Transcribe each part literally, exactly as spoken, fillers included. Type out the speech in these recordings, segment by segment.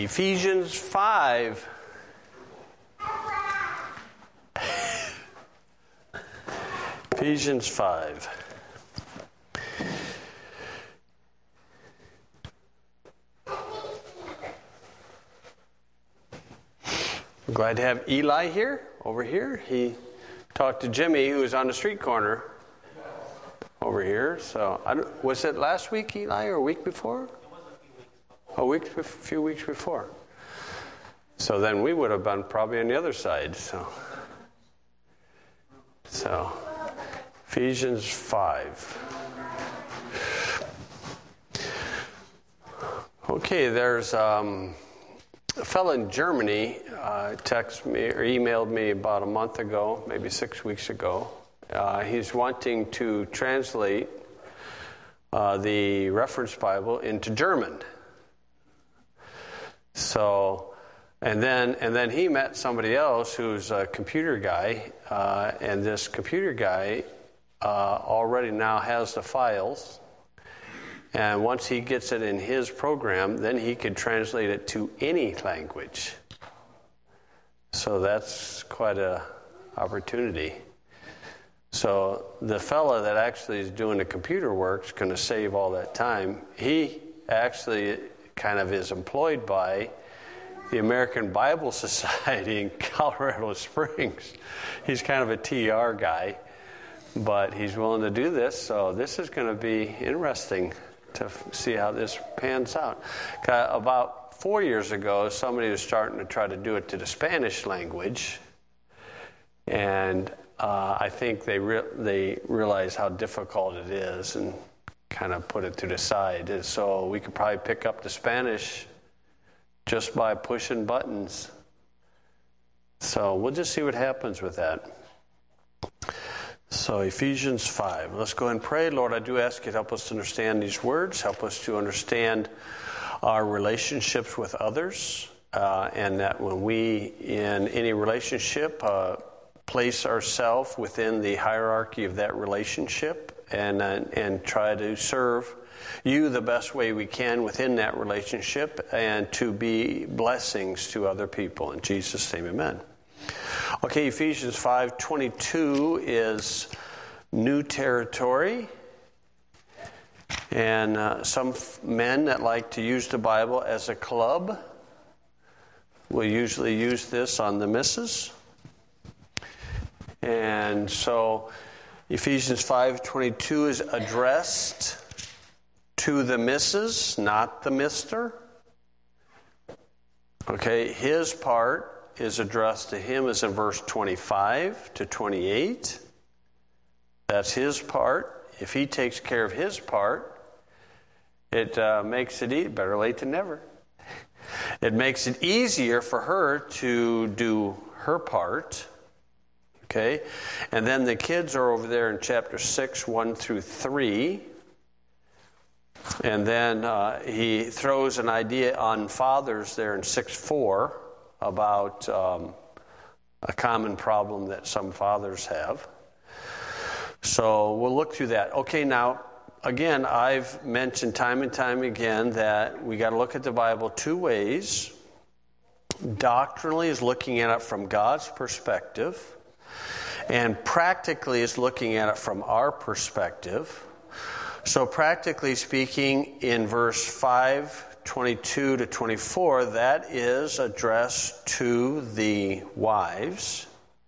Ephesians five. Ephesians five. I'm glad to have Eli here, over here. He talked to Jimmy, who was on the street corner over here. So, I don't, was it last week, Eli, or a week before? A week, a few weeks before. So then we would have been probably on the other side. So, so Ephesians five. Okay, there's um, a fellow in Germany uh, texted me or emailed me about a month ago, maybe six weeks ago. Uh, he's wanting to translate uh, the reference Bible into German. So, and then and then he met somebody else who's a computer guy, uh, and this computer guy uh, already now has the files. And once he gets it in his program, then he could translate it to any language. So that's quite a opportunity. So the fella that actually is doing the computer work is going to save all that time. He actually kind of is employed by the American Bible Society in Colorado Springs. He's kind of a T R guy, but he's willing to do this. So this is going to be interesting to f- see how this pans out. About four years ago, somebody was starting to try to do it to the Spanish language, and uh, I think they re- they realized how difficult it is and kind of put it to the side. And so we could probably pick up the Spanish just by pushing buttons. So we'll just see what happens with that. So Ephesians five. Let's go and pray. Lord, I do ask you to help us to understand these words. Help us to understand our relationships with others. Uh, and that when we, in any relationship, uh, place ourselves within the hierarchy of that relationship and, uh, and try to serve you the best way we can within that relationship and to be blessings to other people. In Jesus' name, amen. Okay, Ephesians five twenty-two is new territory. And uh, some f- men that like to use the Bible as a club will usually use this on the missus. And so Ephesians five twenty-two is addressed to the missus, not the mister. Okay, his part is addressed to him is in verse twenty-five to twenty-eight. That's his part. If he takes care of his part, it uh, makes it e- better late than never. It makes it easier for her to do her part. Okay, and then the kids are over there in chapter six, one through three. And then uh, he throws an idea on fathers there in six four about um, a common problem that some fathers have. So we'll look through that. Okay, now, again, I've mentioned time and time again that we got to look at the Bible two ways. Doctrinally is looking at it from God's perspective, and practically is looking at it from our perspective. So practically speaking, in verse five twenty-two to twenty-four, that is addressed to the wives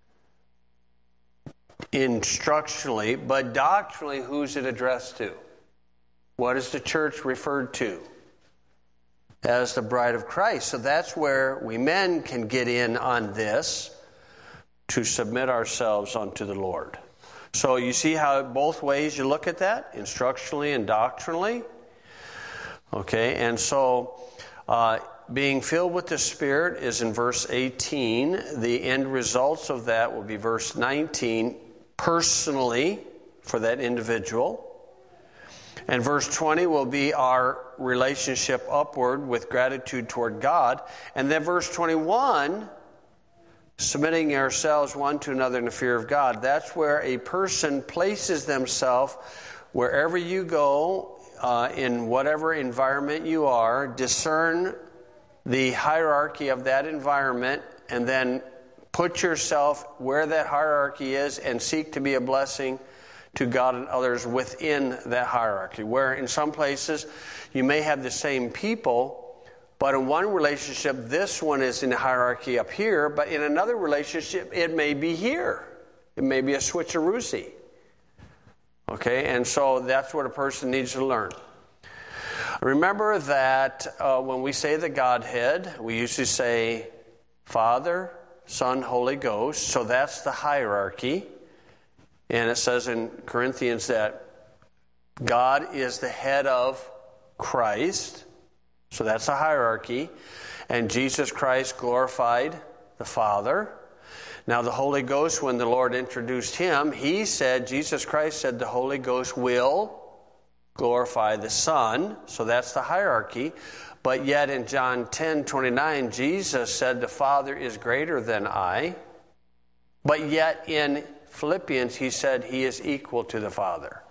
instructionally, but doctrinally, who's it addressed to? What is the church referred to? As the bride of Christ. So that's where we men can get in on this to submit ourselves unto the Lord. So you see how both ways you look at that, instructionally and doctrinally. Okay, and so uh, being filled with the Spirit is in verse eighteen. The end results of that will be verse nineteen, personally for that individual. And verse twenty will be our relationship upward with gratitude toward God. And then verse twenty-one, submitting ourselves one to another in the fear of God. That's where a person places themselves wherever you go, uh, in whatever environment you are, discern the hierarchy of that environment and then put yourself where that hierarchy is and seek to be a blessing to God and others within that hierarchy. Where in some places you may have the same people, but in one relationship this one is in the hierarchy up here, but in another relationship it may be here. It may be a switcheroozy. Okay, and so that's what a person needs to learn. Remember that uh, when we say the Godhead, we usually say Father, Son, Holy Ghost. So that's the hierarchy. And it says in Corinthians that God is the head of Christ. So that's a hierarchy. And Jesus Christ glorified the Father. Now the Holy Ghost, when the Lord introduced him, he said, Jesus Christ said the Holy Ghost will glorify the Son. So that's the hierarchy. But yet in John ten twenty-nine, Jesus said the Father is greater than I. But yet in Philippians, he said he is equal to the Father.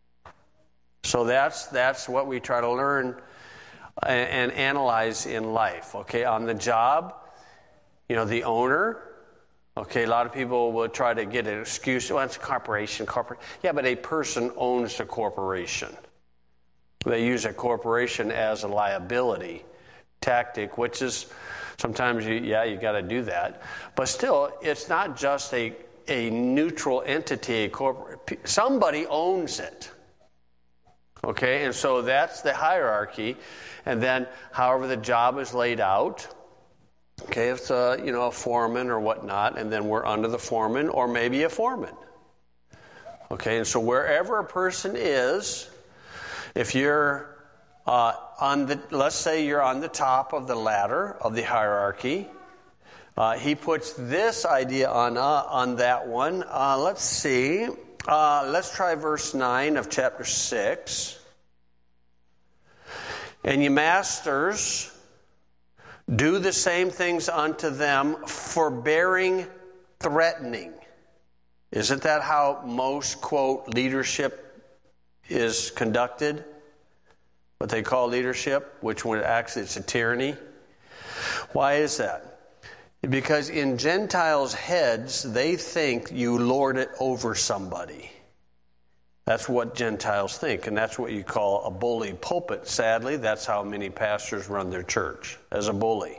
So that's that's what we try to learn and, and analyze in life. Okay, on the job, you know, the owner. Okay, a lot of people will try to get an excuse. Well, it's a corporation, corporate. Yeah, but a person owns a corporation. They use a corporation as a liability tactic, which is sometimes, you, yeah, you got to do that. But still, it's not just a a neutral entity. A corporate, somebody owns it. Okay, and so that's the hierarchy. And then, however the job is laid out. Okay, if it's a, you know, a foreman or whatnot, and then we're under the foreman, or maybe a foreman. Okay, and so wherever a person is, if you're uh, on the, let's say you're on the top of the ladder of the hierarchy, uh, he puts this idea on uh, on that one. Uh, let's see. Uh, let's try verse nine of chapter six. And ye masters, do the same things unto them, forbearing, threatening. Isn't that how most, quote, leadership is conducted? What they call leadership, which when actually it's a tyranny. Why is that? Because in Gentiles' heads, they think you lord it over somebody. That's what Gentiles think, and that's what you call a bully pulpit. Sadly, that's how many pastors run their church, as a bully.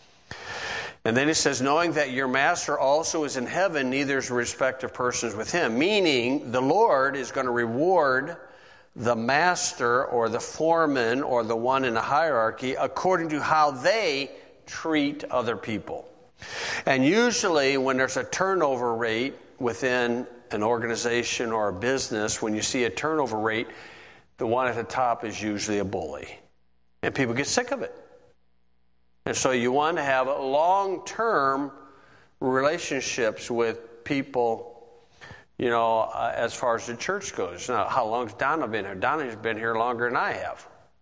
And then it says, knowing that your master also is in heaven, neither is respect of persons with him. Meaning, the Lord is going to reward the master or the foreman or the one in the hierarchy according to how they treat other people. And usually when there's a turnover rate within an organization or a business, when you see a turnover rate, the one at the top is usually a bully. And people get sick of it. And so you want to have long-term relationships with people, you know, uh, as far as the church goes. Now, how long has Donna been here? Donna's been here longer than I have.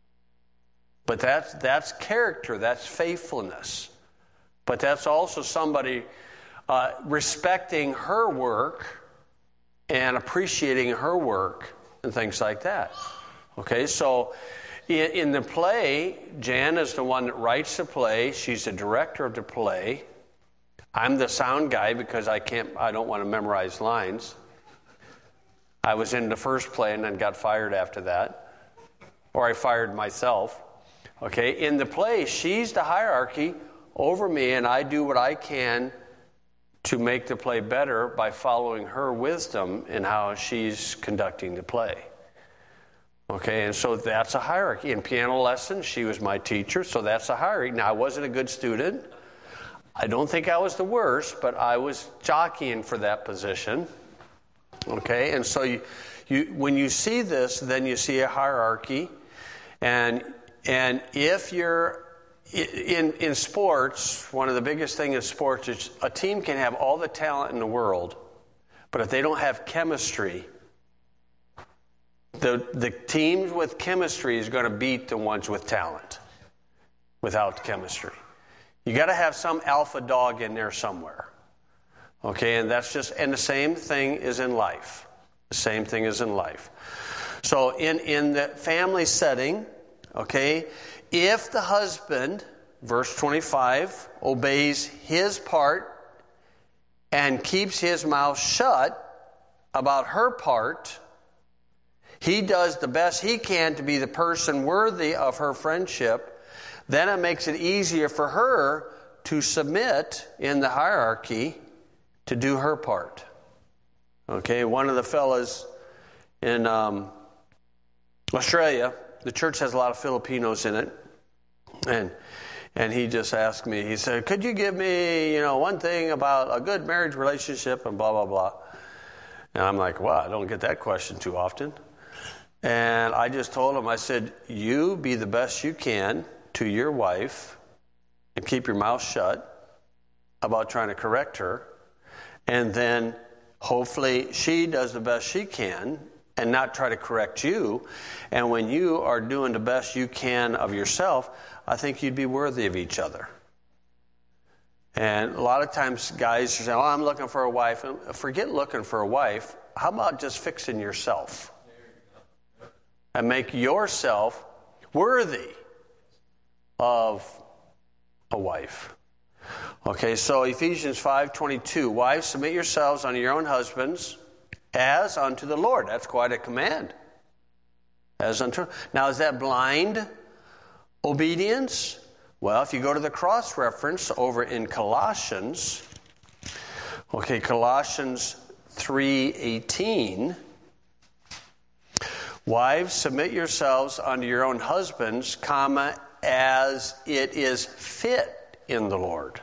But that's, that's character. That's faithfulness. But that's also somebody uh, respecting her work and appreciating her work and things like that. Okay, so in, in the play, Jan is the one that writes the play. She's the director of the play. I'm the sound guy because I can't. I don't want to memorize lines. I was in the first play and then got fired after that, or I fired myself. Okay, in the play, she's the hierarchy over me, and I do what I can to make the play better by following her wisdom in how she's conducting the play. Okay, and so that's a hierarchy. In piano lessons, she was my teacher, so that's a hierarchy. Now, I wasn't a good student. I don't think I was the worst, but I was jockeying for that position. Okay, and so you, you when you see this, then you see a hierarchy. And and if you're In in sports, one of the biggest things in sports is a team can have all the talent in the world, but if they don't have chemistry, the the teams with chemistry is going to beat the ones with talent without chemistry. You got to have some alpha dog in there somewhere. Okay, and that's just, and the same thing is in life. The same thing is in life. So in, in the family setting, okay, if the husband verse twenty-five, obeys his part and keeps his mouth shut about her part, he does the best he can to be the person worthy of her friendship, then it makes it easier for her to submit in the hierarchy to do her part. Okay, one of the fellas in um, Australia, the church has a lot of Filipinos in it, and and he just asked me, he said, could you give me, you know, one thing about a good marriage relationship and blah, blah, blah. And I'm like, wow, I don't get that question too often. And I just told him, I said, you be the best you can to your wife and keep your mouth shut about trying to correct her. And then hopefully she does the best she can and not try to correct you. And when you are doing the best you can of yourself, I think you'd be worthy of each other. And a lot of times guys say, oh, I'm looking for a wife. Forget looking for a wife. How about just fixing yourself? And make yourself worthy of a wife. Okay, so Ephesians five twenty-two, wives, submit yourselves unto your own husbands as unto the Lord. That's quite a command. As unto. Now, is that blind obedience? Well, if you go to the cross-reference over in Colossians, okay, Colossians three eighteen, wives, submit yourselves unto your own husbands, comma, as it is fit in the Lord.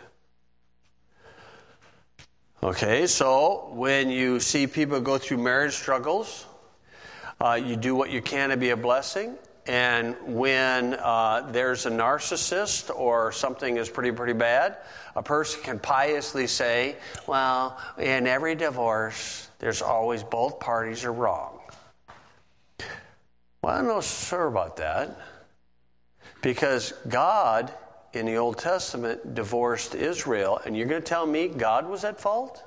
Okay, so when you see people go through marriage struggles, uh, you do what you can to be a blessing. And when uh, there's a narcissist or something is pretty, pretty bad, a person can piously say, well, in every divorce, there's always both parties are wrong. Well, I'm not sure about that. Because God, in the Old Testament, divorced Israel. And you're going to tell me God was at fault?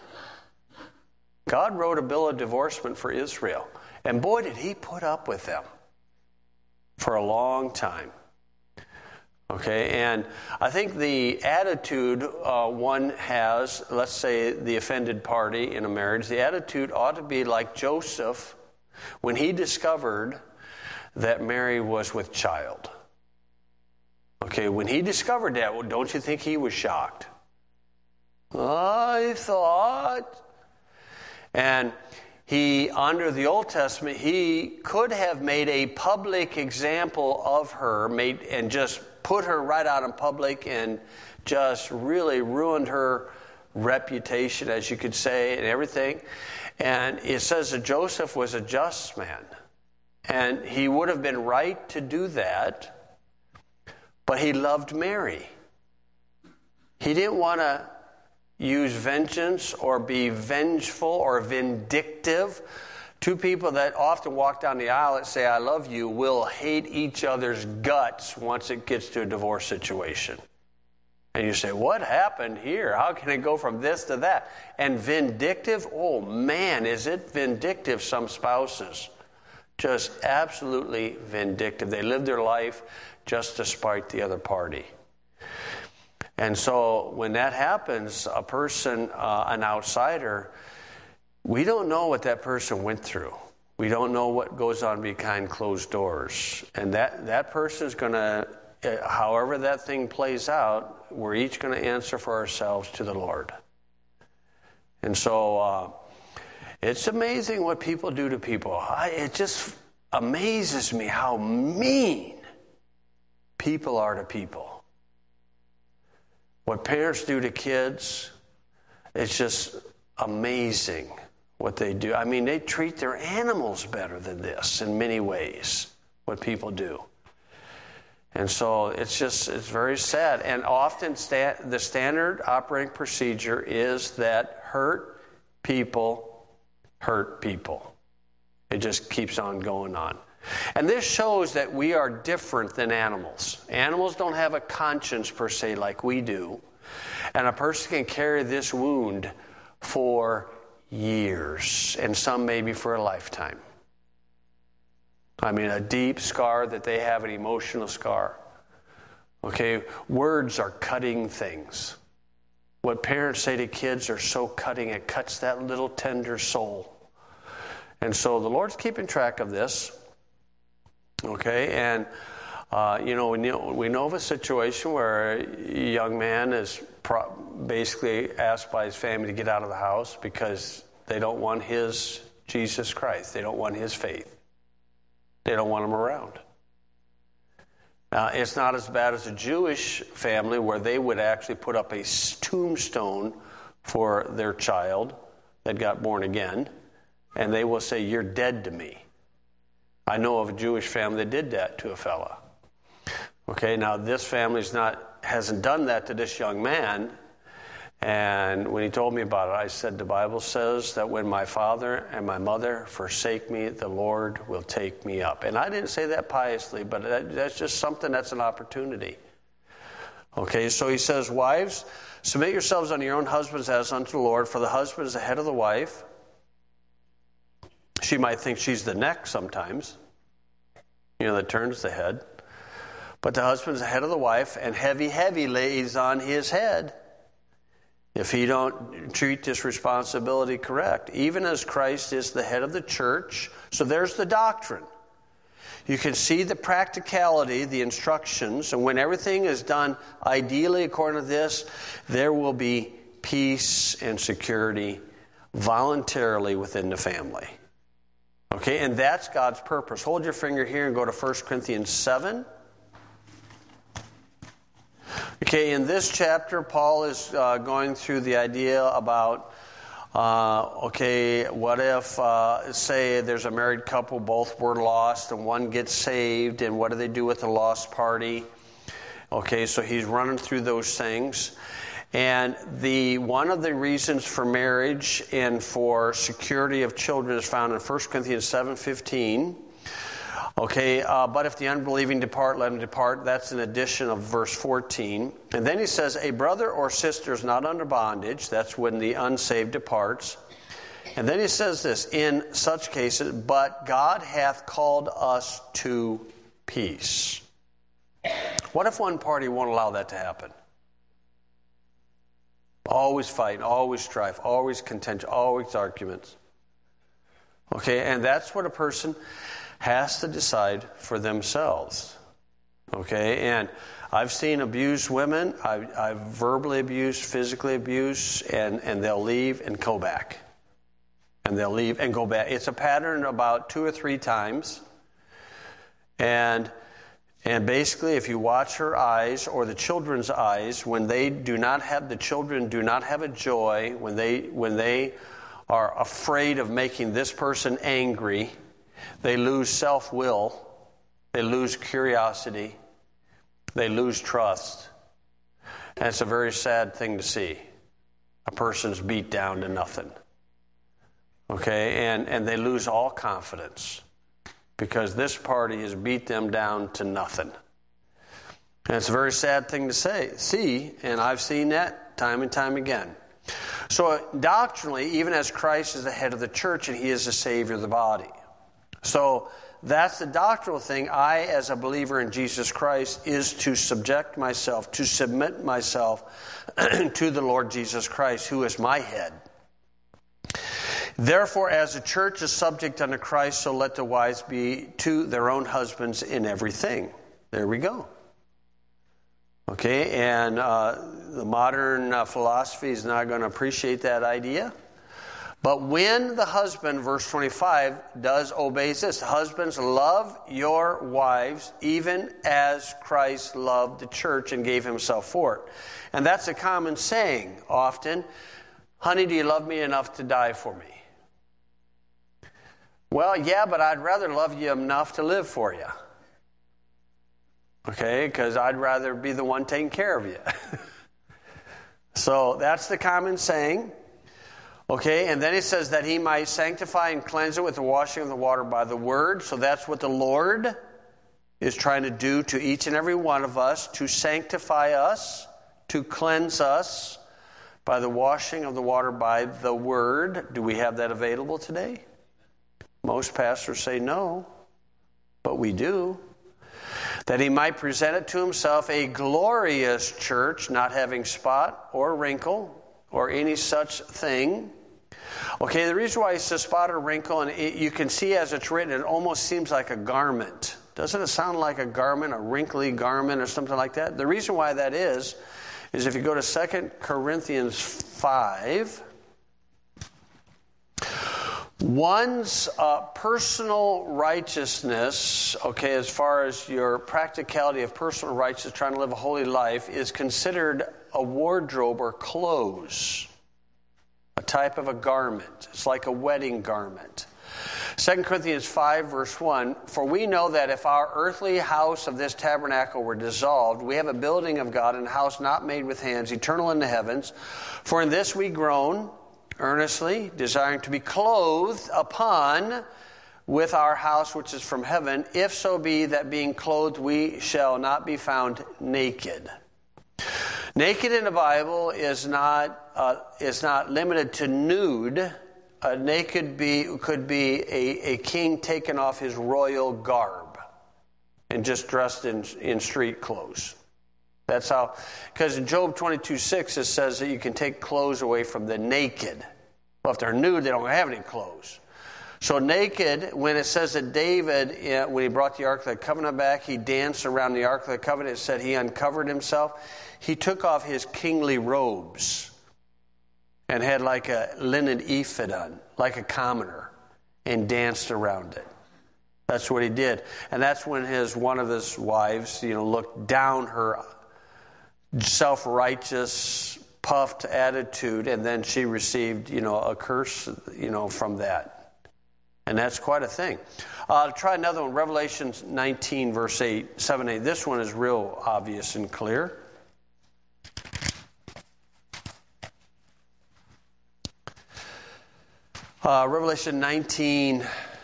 God wrote a bill of divorcement for Israel. And boy, did he put up with them for a long time. Okay, and I think the attitude uh, one has, let's say the offended party in a marriage, the attitude ought to be like Joseph when he discovered that Mary was with child. Okay, when he discovered that, well, don't you think he was shocked? I thought. And he, under the Old Testament, he could have made a public example of her, made and just put her right out in public and just really ruined her reputation, as you could say, and everything. And it says that Joseph was a just man. And he would have been right to do that, but he loved Mary. He didn't want to use vengeance or be vengeful or vindictive. Two people that often walk down the aisle and say, I love you, will hate each other's guts once it gets to a divorce situation. And you say, what happened here? How can it go from this to that? And vindictive? Oh man, is it vindictive, some spouses. Just absolutely vindictive. They live their life just to spite the other party. And so when that happens, a person, uh, an outsider, we don't know what that person went through. We don't know what goes on behind closed doors. And that, that person is going to, uh, however that thing plays out, we're each going to answer for ourselves to the Lord. And so uh, it's amazing what people do to people. I, it just amazes me how mean people are to people. What parents do to kids, it's just amazing what they do. I mean, they treat their animals better than this in many ways, what people do. And so it's just, it's very sad. And often sta- the standard operating procedure is that hurt people hurt people. It just keeps on going on. And this shows that we are different than animals. Animals don't have a conscience per se like we do. And a person can carry this wound for years, and some maybe for a lifetime. I mean, a deep scar that they have, an emotional scar. Okay, words are cutting things. What parents say to kids are so cutting, it cuts that little tender soul. And so the Lord's keeping track of this. Okay, and uh, you know, we know we know of a situation where a young man is pro- basically asked by his family to get out of the house because they don't want his Jesus Christ. They don't want his faith. They don't want him around. Now, it's not as bad as a Jewish family where they would actually put up a tombstone for their child that got born again, and they will say, "You're dead to me." I know of a Jewish family that did that to a fella. Okay, now this family's not hasn't done that to this young man. And when he told me about it, I said, the Bible says that when my father and my mother forsake me, the Lord will take me up. And I didn't say that piously, but that, that's just something that's an opportunity. Okay, so he says, wives, submit yourselves unto your own husbands as unto the Lord, for the husband is the head of the wife. She might think she's the neck sometimes, you know, that turns the head. But the husband is the head of the wife, and heavy, heavy lays on his head if he don't treat this responsibility correct, even as Christ is the head of the church. So there's the doctrine. You can see the practicality, the instructions, and when everything is done ideally according to this, there will be peace and security voluntarily within the family. Okay, and that's God's purpose. Hold your finger here and go to First Corinthians seven. Okay, in this chapter, Paul is uh, going through the idea about, uh, okay, what if, uh, say, there's a married couple, both were lost, and one gets saved, and what do they do with the lost party? Okay, so he's running through those things. And the one of the reasons for marriage and for security of children is found in First Corinthians seven fifteen. Okay, uh, but if the unbelieving depart, let them depart. That's an addition of verse fourteen. And then he says, a brother or sister is not under bondage. That's when the unsaved departs. And then he says this, in such cases, but God hath called us to peace. What if one party won't allow that to happen? Always fighting, always strife, always contention, always arguments. Okay, and that's what a person has to decide for themselves. Okay, and I've seen abused women, I've, I've verbally abused, physically abused, and, and they'll leave and go back. And they'll leave and go back. It's a pattern about two or three times. And and basically, if you watch her eyes or the children's eyes, when they do not have, the children do not have a joy, when they when they are afraid of making this person angry, they lose self-will, they lose curiosity, they lose trust. And it's a very sad thing to see. A person's beat down to nothing. Okay, and, and they lose all confidence because this party has beat them down to nothing. And it's a very sad thing to say, see, and I've seen that time and time again. So doctrinally, even as Christ is the head of the church and he is the Savior of the body. So that's the doctrinal thing. I, as a believer in Jesus Christ, is to subject myself, to submit myself to the Lord Jesus Christ, who is my head. Therefore, as the church is subject unto Christ, so let the wives be to their own husbands in everything. There we go. Okay, and uh, the modern uh, philosophy is not going to appreciate that idea. But when the husband, verse twenty-five, does obey this, husbands, love your wives even as Christ loved the church and gave himself for it. And that's a common saying often. Honey, do you love me enough to die for me? Well, yeah, but I'd rather love you enough to live for you. Okay, because I'd rather be the one taking care of you. So that's the common saying. Okay, and then he says that he might sanctify and cleanse it with the washing of the water by the word. So that's what the Lord is trying to do to each and every one of us, to sanctify us, to cleanse us by the washing of the water by the word. Do we have that available today? Most pastors say no, but we do. that he might present it to himself a glorious church, not having spot or wrinkle or any such thing. Okay, the reason why he says spot or wrinkle, and it, you can see as it's written, it almost seems like a garment. Doesn't it sound like a garment, a wrinkly garment or something like that? The reason why that is, is if you go to Second Corinthians five, one's uh, personal righteousness, okay, as far as your practicality of personal righteousness, trying to live a holy life, is considered a wardrobe or clothes, a type of a garment. It's like a wedding garment. Second Corinthians five, verse one, for we know that if our earthly house of this tabernacle were dissolved, we have a building of God, and a house not made with hands, eternal in the heavens. For in this we groan, earnestly, desiring to be clothed upon with our house which is from heaven, if so be that being clothed we shall not be found naked. Naked in the Bible is not uh, is not limited to nude. Uh, naked be could be a, a king taking off his royal garb and just dressed in in street clothes. That's how, because in Job twenty-two six it says that you can take clothes away from the naked. Well, if they're nude, they don't have any clothes. So naked, when it says that David, when he brought the Ark of the Covenant back, he danced around the Ark of the Covenant. It said he uncovered himself. He took off his kingly robes and had like a linen ephod on, like a commoner, and danced around it. That's what he did. And that's when his one of his wives, you know, looked down her self-righteous, puffed attitude, and then she received, you know, a curse, you know, from that. And that's quite a thing. Uh, try another one, Revelation nineteen, verse eight, seven, eight. This one is real obvious and clear. Uh, Revelation nineteen,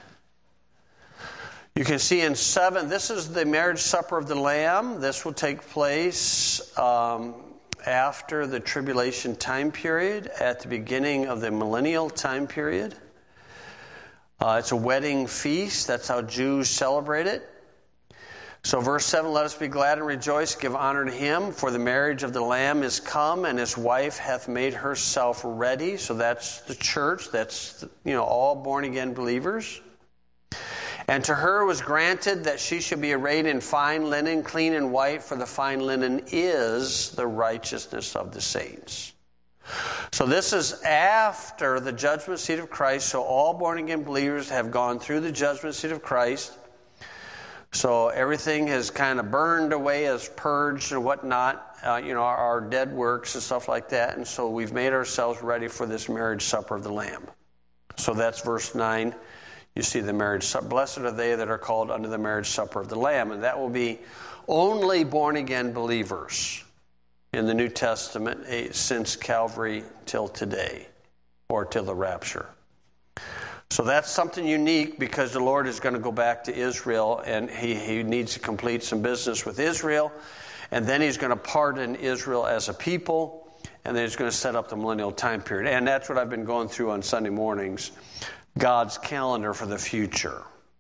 you can see in seven, this is the marriage supper of the Lamb. This will take place um, after the tribulation time period, at the beginning of the millennial time period. Uh, it's a wedding feast. That's how Jews celebrate it. So verse seven, let us be glad and rejoice, give honor to him, for the marriage of the Lamb is come, and his wife hath made herself ready. So that's the church. That's, you know, all born-again believers. And to her was granted that she should be arrayed in fine linen, clean and white, for the fine linen is the righteousness of the saints. So this is after the judgment seat of Christ. So all born-again believers have gone through the judgment seat of Christ. So everything has kind of burned away, as purged and whatnot, uh, you know, our, our dead works and stuff like that. And so we've made ourselves ready for this marriage supper of the Lamb. So that's verse nine. You see the marriage supper. Blessed are they that are called unto the marriage supper of the Lamb. And that will be only born-again believers in the New Testament since Calvary till today, or till the rapture. So that's something unique, because the Lord is going to go back to Israel, and he, he needs to complete some business with Israel, and then he's going to pardon Israel as a people, and then he's going to set up the millennial time period. And that's what I've been going through on Sunday mornings, God's calendar for the future.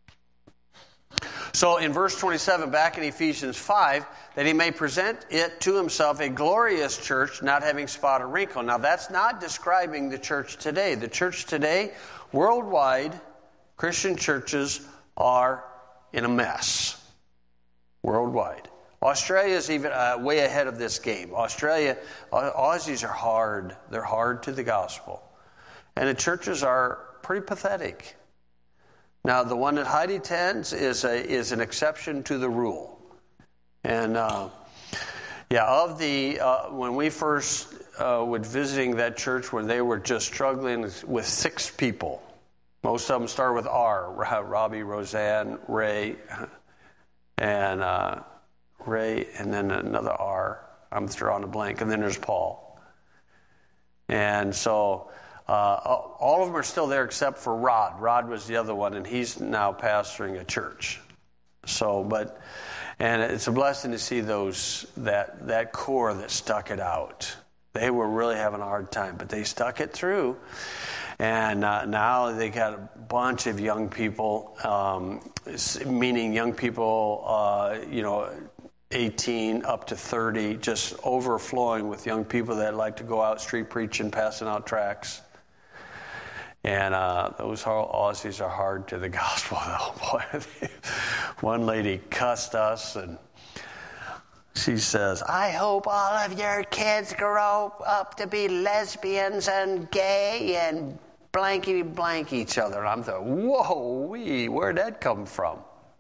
So in verse twenty-seven, back in Ephesians five, that he may present it to himself a glorious church, not having spot or wrinkle. Now that's not describing the church today. The church today, worldwide, Christian churches are in a mess. Worldwide. Australia is even uh, way ahead of this game. Australia, Aussies are hard. They're hard to the gospel. And the churches are pretty pathetic. Now, the one that Heidi attends is a, is an exception to the rule. And, uh, yeah, of the, uh, when we first uh, were visiting that church, when they were just struggling with six people, most of them start with R, Robbie, Roseanne, Ray, and uh, Ray, and then another R. I'm drawing a blank. And then there's Paul. And so Uh, all of them are still there except for Rod. Rod was the other one, and he's now pastoring a church. So, but, and it's a blessing to see those, that, that core that stuck it out. They were really having a hard time, but they stuck it through. And uh, now they got a bunch of young people, um, meaning young people, uh, you know, eighteen up to thirty, just overflowing with young people that like to go out street preaching, passing out tracts. And uh, those Aussies are hard to the gospel, though. Boy, one lady cussed us, and she says, "I hope all of your kids grow up to be lesbians and gay and blankety blank each other." And I'm thinking, whoa, wee, where'd that come from?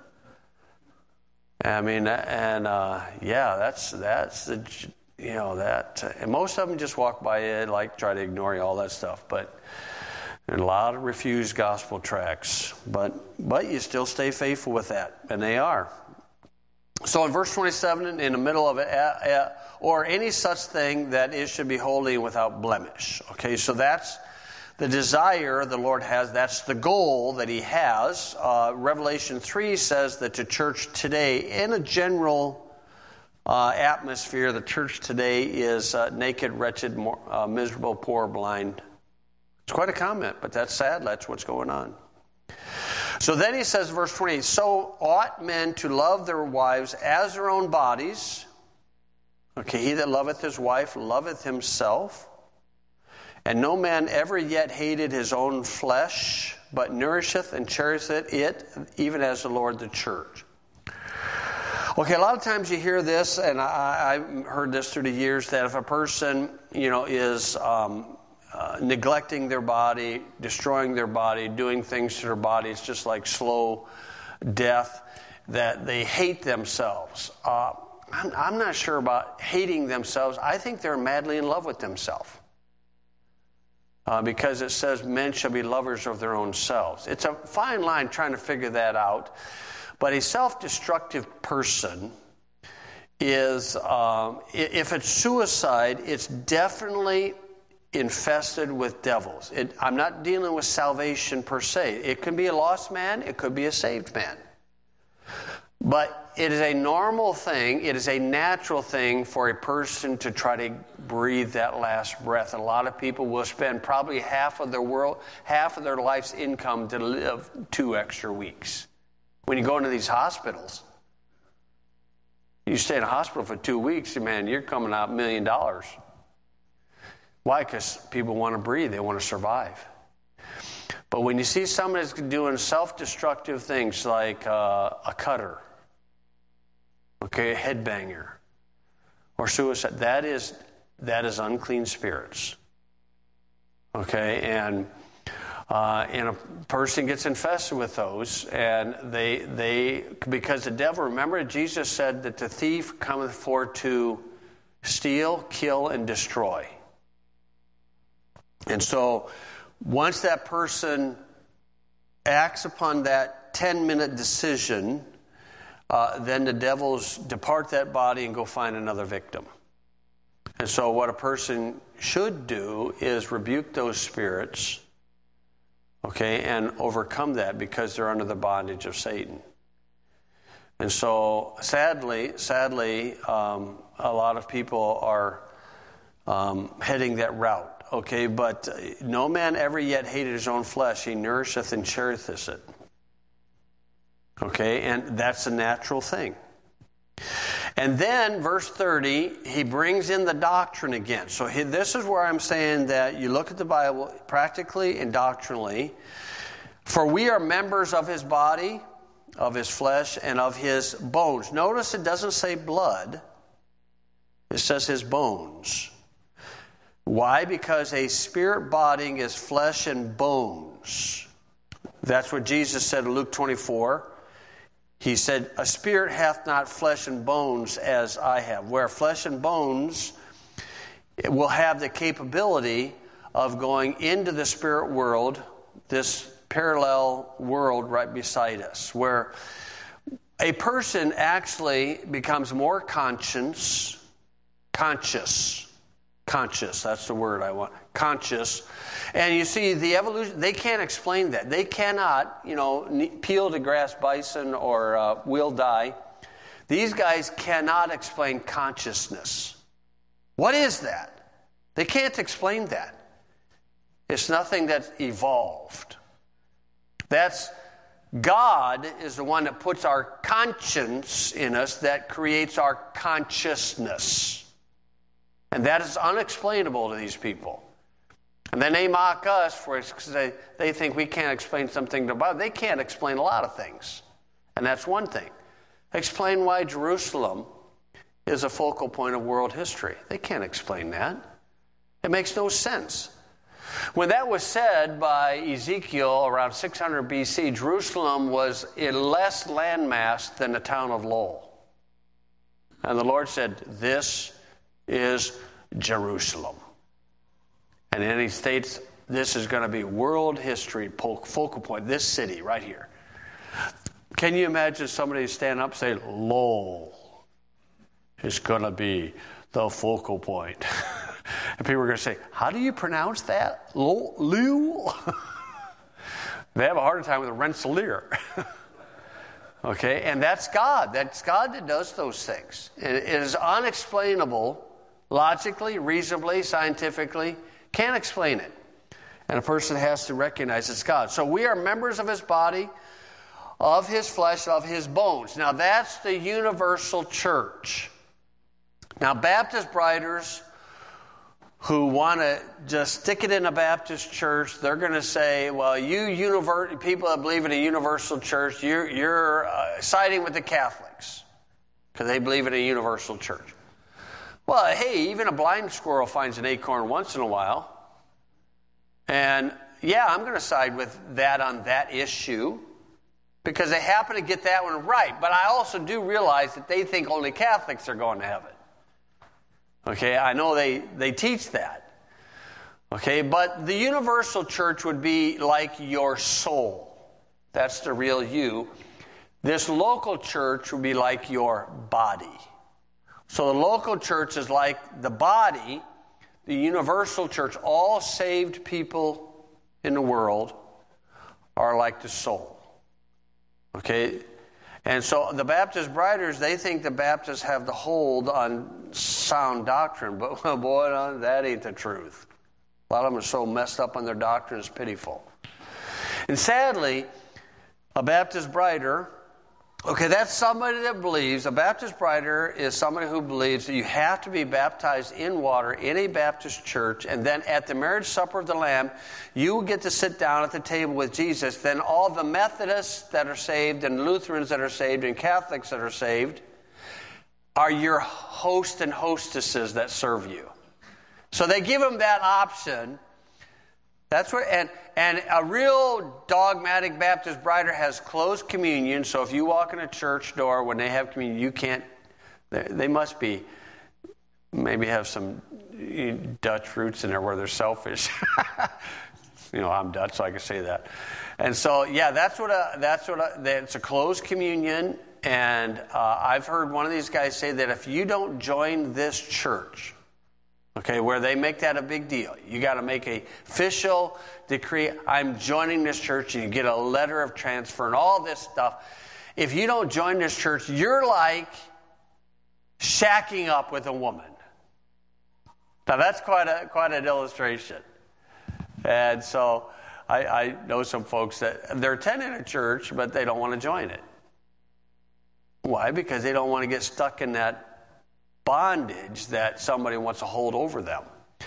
I mean, and uh, yeah, that's that's the, you know, that, and most of them just walk by it, like try to ignore all that stuff. But there's a lot of refused gospel tracts, but but you still stay faithful with that, and they are. So in verse twenty-seven, in the middle of it, uh, uh, or any such thing that it should be holy and without blemish. Okay, so that's the desire the Lord has. That's the goal that He has. Uh, Revelation three says that the church today, in a general uh, atmosphere, the church today is uh, naked, wretched, more, uh, miserable, poor, blind. It's quite a comment, but that's sad. That's what's going on. So then he says, verse twenty-eight, so ought men to love their wives as their own bodies. Okay, he that loveth his wife loveth himself. And no man ever yet hated his own flesh, but nourisheth and cherisheth it, even as the Lord the church. Okay, a lot of times you hear this, and I, I've heard this through the years, that if a person, you know, is um, Uh, neglecting their body, destroying their body, doing things to their body, it's just like slow death, that they hate themselves. Uh, I'm, I'm not sure about hating themselves. I think they're madly in love with themselves. Uh, because it says men shall be lovers of their own selves. It's a fine line trying to figure that out. But a self-destructive person is, um, if it's suicide, it's definitely infested with devils. It, I'm not dealing with salvation per se. It could be a lost man. It could be a saved man. But it is a normal thing. It is a natural thing for a person to try to breathe that last breath. And a lot of people will spend probably half of their world, half of their life's income to live two extra weeks. When you go into these hospitals, you stay in a hospital for two weeks, man, you're coming out a million dollars. Why? Because people want to breathe. They want to survive. But when you see somebody that's doing self-destructive things like uh, a cutter, okay, a headbanger, or suicide, that is that is unclean spirits. Okay, and uh, and a person gets infested with those, and they they because the devil. Remember, Jesus said that the thief cometh for to steal, kill, and destroy. And so once that person acts upon that ten-minute decision, uh, then the devils depart that body and go find another victim. And so what a person should do is rebuke those spirits, okay, and overcome that because they're under the bondage of Satan. And so sadly, sadly, um, a lot of people are um, heading that route. Okay, but no man ever yet hated his own flesh. He nourisheth and cherisheth it. Okay, and that's a natural thing. And then, verse thirty, he brings in the doctrine again. So he, this is where I'm saying that you look at the Bible practically and doctrinally. For we are members of his body, of his flesh, and of his bones. Notice it doesn't say blood. It says his bones. Why? Because a spirit body is flesh and bones. That's what Jesus said in Luke twenty-four. He said, a spirit hath not flesh and bones as I have. Where flesh and bones it will have the capability of going into the spirit world, this parallel world right beside us, where a person actually becomes more conscious, conscious, Conscious, that's the word I want. Conscious. And you see, the evolution, they can't explain that. They cannot, you know, peel the grass bison or uh, will die. These guys cannot explain consciousness. What is that? They can't explain that. It's nothing that's evolved. That's God is the one that puts our conscience in us, that creates our consciousness. And that is unexplainable to these people. And then they mock us for it because they, they think we can't explain something to the Bible. They can't explain a lot of things. And that's one thing. Explain why Jerusalem is a focal point of world history. They can't explain that. It makes no sense. When that was said by Ezekiel around six hundred B C, Jerusalem was in less landmass than the town of Lowell. And the Lord said, this is Jerusalem. And then he states, this is going to be world history focal point, this city right here. Can you imagine somebody stand up and say, Lowell is going to be the focal point? And people are going to say, how do you pronounce that? Lowell? They have a harder time with a Rensselaer. Okay, and that's God. That's God that does those things. It, it is unexplainable, logically, reasonably, scientifically. Can't explain it. And a person has to recognize it's God. So we are members of his body, of his flesh, of his bones. Now that's the universal church. Now Baptist writers who want to just stick it in a Baptist church, they're going to say, well, you univer- people that believe in a universal church, you're, you're uh, siding with the Catholics because they believe in a universal church. Well, hey, even a blind squirrel finds an acorn once in a while. And yeah, I'm going to side with that on that issue because they happen to get that one right. But I also do realize that they think only Catholics are going to heaven. Okay, I know they, they teach that. Okay, but the universal church would be like your soul. That's the real you. This local church would be like your body. So the local church is like the body, the universal church. All saved people in the world are like the soul. Okay? And so the Baptist writers, they think the Baptists have the hold on sound doctrine. But boy, that ain't the truth. A lot of them are so messed up on their doctrine, it's pitiful. And sadly, a Baptist writer... Okay, that's somebody that believes, a Baptist writer is somebody who believes that you have to be baptized in water in a Baptist church, and then at the marriage supper of the Lamb, you get to sit down at the table with Jesus. Then all the Methodists that are saved, and Lutherans that are saved, and Catholics that are saved are your host and hostesses that serve you. So they give them that option. That's what, and, and a real dogmatic Baptist writer has closed communion. So if you walk in a church door when they have communion, you can't. They, they must be maybe have some Dutch roots in there where they're selfish. You know, I'm Dutch, so I can say that. And so, yeah, that's what a that's what a, it's a closed communion. And uh, I've heard one of these guys say that if you don't join this church, okay, where they make that a big deal. You got to make a official decree, I'm joining this church, and you get a letter of transfer and all this stuff. If you don't join this church, you're like shacking up with a woman. Now that's quite a quite an illustration. And so I, I know some folks that they're attending a church, but they don't want to join it. Why? Because they don't want to get stuck in that bondage that somebody wants to hold over them.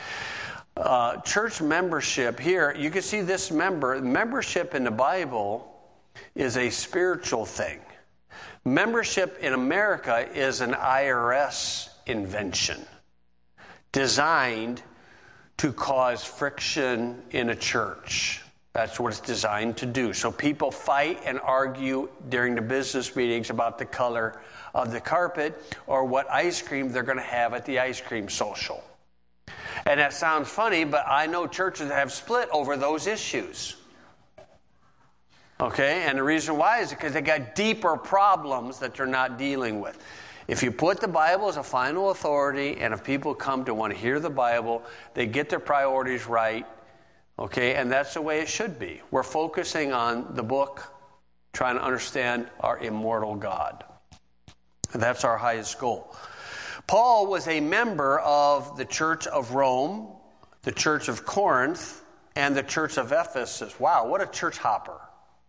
Uh, church membership here, you can see this member, membership in the Bible is a spiritual thing. Membership in America is an I R S invention designed to cause friction in a church. That's what it's designed to do. So people fight and argue during the business meetings about the color of the carpet or what ice cream they're going to have at the ice cream social. And that sounds funny, but I know churches that have split over those issues. Okay, and the reason why is because they got deeper problems that they're not dealing with. If you put the Bible as a final authority, and if people come to want to hear the Bible, they get their priorities right. Okay, and that's the way it should be. We're focusing on the book, trying to understand our immortal God. And that's our highest goal. Paul was a member of the Church of Rome, the Church of Corinth, and the church of Ephesus. Wow, what a church hopper.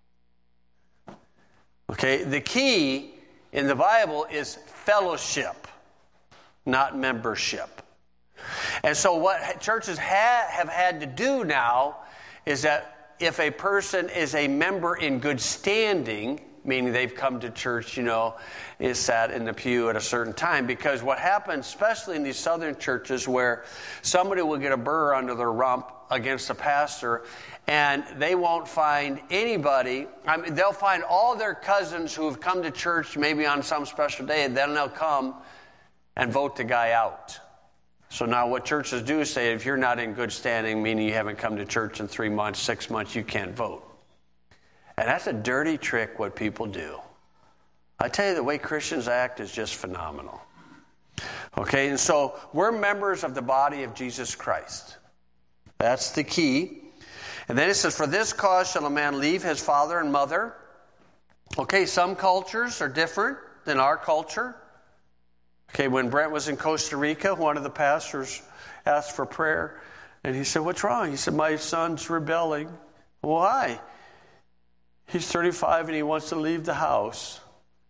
Okay, the key in the Bible is fellowship, not membership. And so what churches ha- have had to do now is that if a person is a member in good standing, meaning they've come to church, you know, is sat in the pew at a certain time. Because what happens, especially in these southern churches where somebody will get a burr under their rump against the pastor, and they won't find anybody. I mean, they'll find all their cousins who have come to church maybe on some special day, and then they'll come and vote the guy out. So now what churches do is say, if you're not in good standing, meaning you haven't come to church in three months, six months, you can't vote. And that's a dirty trick what people do. I tell you, the way Christians act is just phenomenal. Okay, and so we're members of the body of Jesus Christ. That's the key. And then it says, for this cause shall a man leave his father and mother. Okay, some cultures are different than our culture. Okay, when Brent was in Costa Rica, one of the pastors asked for prayer. And he said, what's wrong? He said, my son's rebelling. Why? He's thirty-five and he wants to leave the house.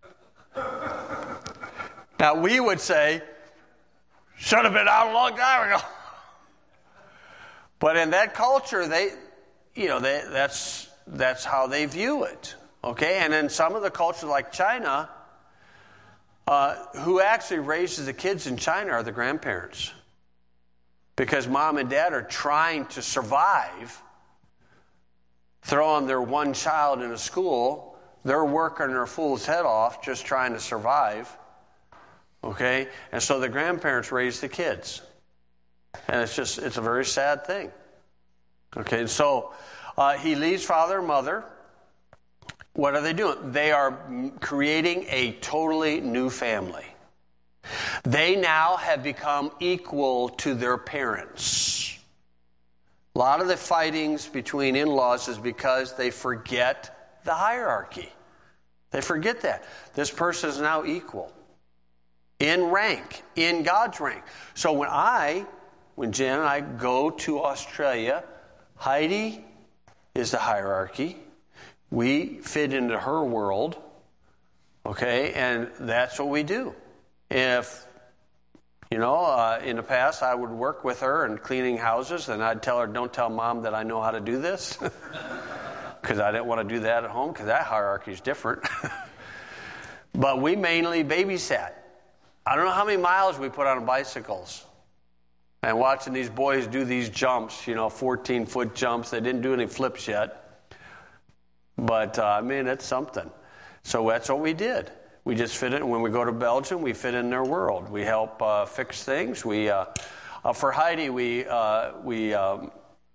Now we would say, should have been out a long time ago. But in that culture, they, you know, they, that's that's how they view it. Okay, and in some of the cultures like China, uh, who actually raises the kids in China are the grandparents, because mom and dad are trying to survive. Throwing their one child in a school, they're working their fool's head off just trying to survive. Okay? And so the grandparents raise the kids. And it's just, it's a very sad thing. Okay, so uh, he leaves father and mother. What are they doing? They are creating a totally new family. They now have become equal to their parents. A lot of the fightings between in-laws is because they forget the hierarchy. They forget that. This person is now equal in rank, in God's rank. So when I, when Jen and I go to Australia, Heidi is the hierarchy. We fit into her world, okay, and that's what we do. If You know, uh, in the past, I would work with her in cleaning houses, and I'd tell her, don't tell Mom that I know how to do this, because I didn't want to do that at home, because that hierarchy is different. But we mainly babysat. I don't know how many miles we put on bicycles. And watching these boys do these jumps, you know, fourteen-foot jumps. They didn't do any flips yet. But, uh, I mean, it's something. So that's what we did. We just fit in. When we go to Belgium, we fit in their world. We help uh, fix things. We, uh, uh, for Heidi, we uh, we um,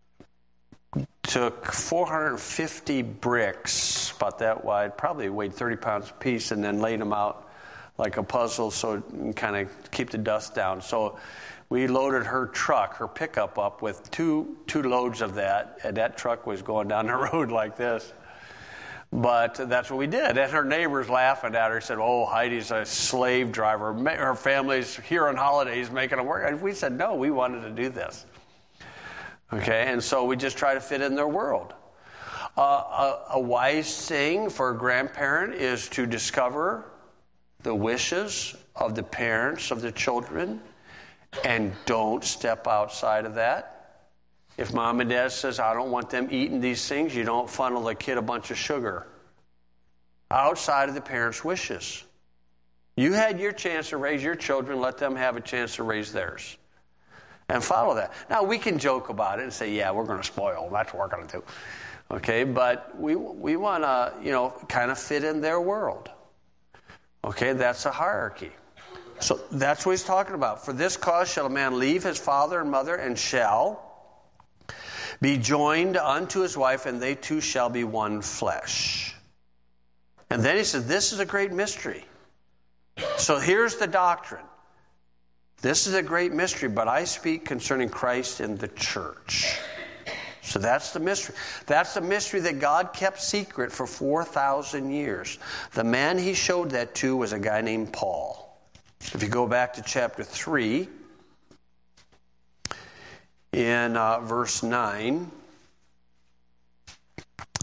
took four hundred fifty bricks, about that wide, probably weighed thirty pounds a piece, and then laid them out like a puzzle so it can kind of keep the dust down. So we loaded her truck, her pickup up with two two loads of that, and that truck was going down the road like this. But that's what we did. And her neighbors laughing at her said, oh, Heidi's a slave driver. Her family's here on holidays making them work. And we said, no, we wanted to do this. Okay, and so we just try to fit in their world. Uh, a, a wise thing for a grandparent is to discover the wishes of the parents of the children and don't step outside of that. If mom and dad says, I don't want them eating these things, you don't funnel the kid a bunch of sugar outside of the parents' wishes. You had your chance to raise your children, let them have a chance to raise theirs. And follow that. Now, we can joke about it and say, yeah, we're going to spoil them. That's what we're going to do. Okay, but we we want to, you know, kind of fit in their world. Okay, that's a hierarchy. So that's what he's talking about. For this cause shall a man leave his father and mother and shall be joined unto his wife, and they two shall be one flesh. And then he says, this is a great mystery. So here's the doctrine. This is a great mystery, but I speak concerning Christ and the church. So that's the mystery. That's the mystery that God kept secret for four thousand years. The man he showed that to was a guy named Paul. If you go back to chapter three, in uh, verse nine,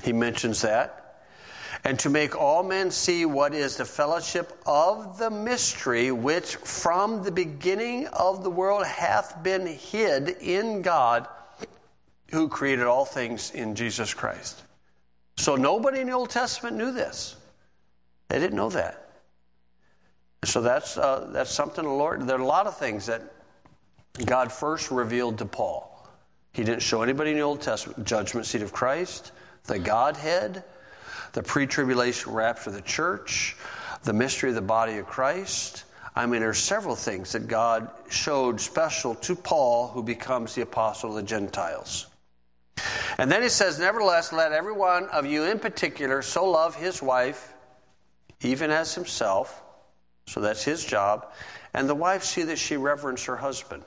He mentions that. And to make all men see what is the fellowship of the mystery, which from the beginning of the world hath been hid in God, who created all things in Jesus Christ. So nobody in the Old Testament knew this. They didn't know that. So that's uh, that's something the Lord. There are a lot of things that God first revealed to Paul. He didn't show anybody in the Old Testament. Judgment seat of Christ, the Godhead, the pre-tribulation rapture of the church, the mystery of the body of Christ. I mean, there are several things that God showed special to Paul, who becomes the apostle of the Gentiles. And then he says, nevertheless, let every one of you in particular so love his wife, even as himself. So that's his job. And the wife see that she reverence her husband.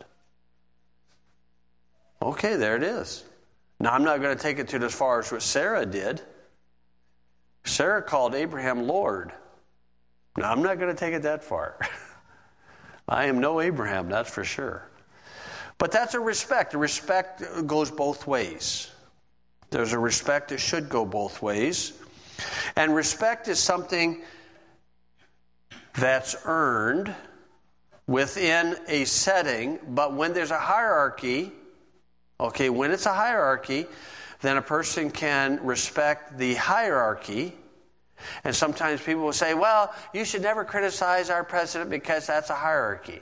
Okay, there it is. Now, I'm not going to take it to as far as what Sarah did. Sarah called Abraham Lord. Now, I'm not going to take it that far. I am no Abraham, that's for sure. But that's a respect. A respect goes both ways. There's a respect that should go both ways. And respect is something that's earned within a setting, but when there's a hierarchy, okay, when it's a hierarchy, then a person can respect the hierarchy. And sometimes people will say, well, you should never criticize our president because that's a hierarchy.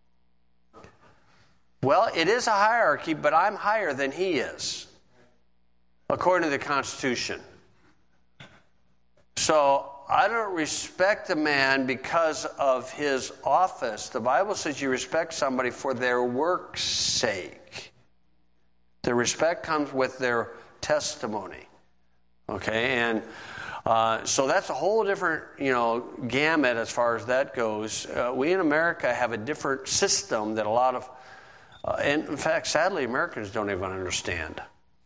Well, it is a hierarchy, but I'm higher than he is, according to the Constitution. So I don't respect a man because of his office. The Bible says you respect somebody for their work's sake. The respect comes with their testimony. Okay, and uh, so that's a whole different, you know, gamut as far as that goes. Uh, we in America have a different system that a lot of, uh, and in fact, sadly, Americans don't even understand.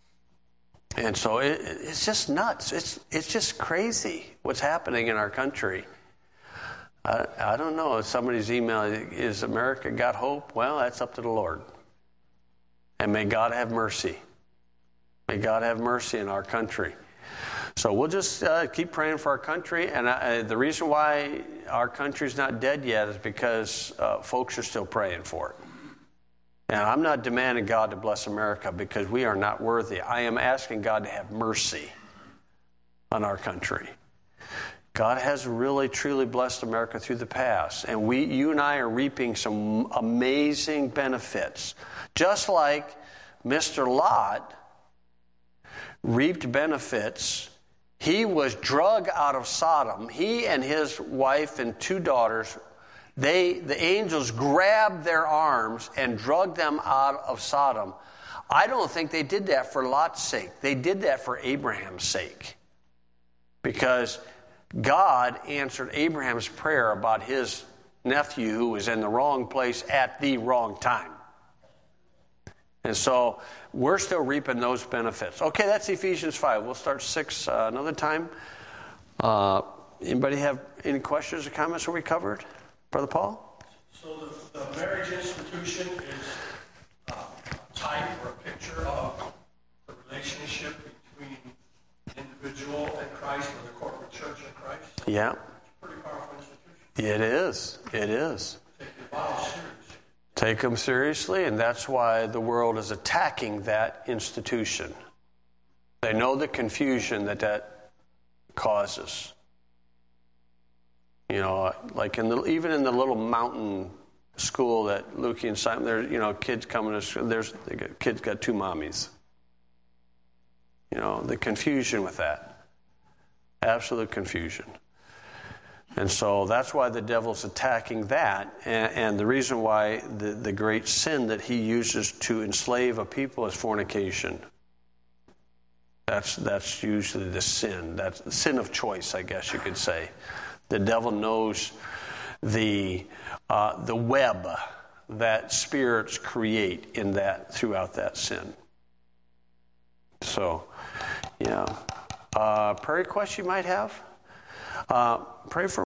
And so it, it's just nuts. It's it's just crazy what's happening in our country. I, I don't know. Somebody's email, is America got hope? Well, that's up to the Lord. And may God have mercy. May God have mercy in our country. So we'll just uh, keep praying for our country. And I, the reason why our country's not dead yet is because uh, folks are still praying for it. And I'm not demanding God to bless America because we are not worthy. I am asking God to have mercy on our country. God has really, truly blessed America through the past. And we, you and I are reaping some amazing benefits. Just like Mister Lot reaped benefits. He was drug out of Sodom. He and his wife and two daughters, They, the angels grabbed their arms and dragged them out of Sodom. I don't think they did that for Lot's sake. They did that for Abraham's sake. Because God answered Abraham's prayer about his nephew who was in the wrong place at the wrong time. And so we're still reaping those benefits. Okay, that's Ephesians five. We'll start six uh, another time. Uh, anybody have any questions or comments that we covered? Brother Paul? So the, the marriage institution is uh, a type or a picture of the relationship between the individual and Christ or the corporate church and Christ? Yeah. It's a pretty powerful institution. It is. It is. Take the vows seriously. Take them seriously, and that's why the world is attacking that institution. They know the confusion that that causes. You know, like in the, even in the little mountain school that Lukey and Simon, there, you know, kids coming to school, there's they got, kids got two mommies. You know, the confusion with that, absolute confusion, and so that's why the devil's attacking that, and, and the reason why the the great sin that he uses to enslave a people is fornication. That's that's usually the sin. That's the sin of choice, I guess you could say. The devil knows the uh, the web that spirits create in that throughout that sin. So, yeah. Uh, prayer request you might have? Uh, pray for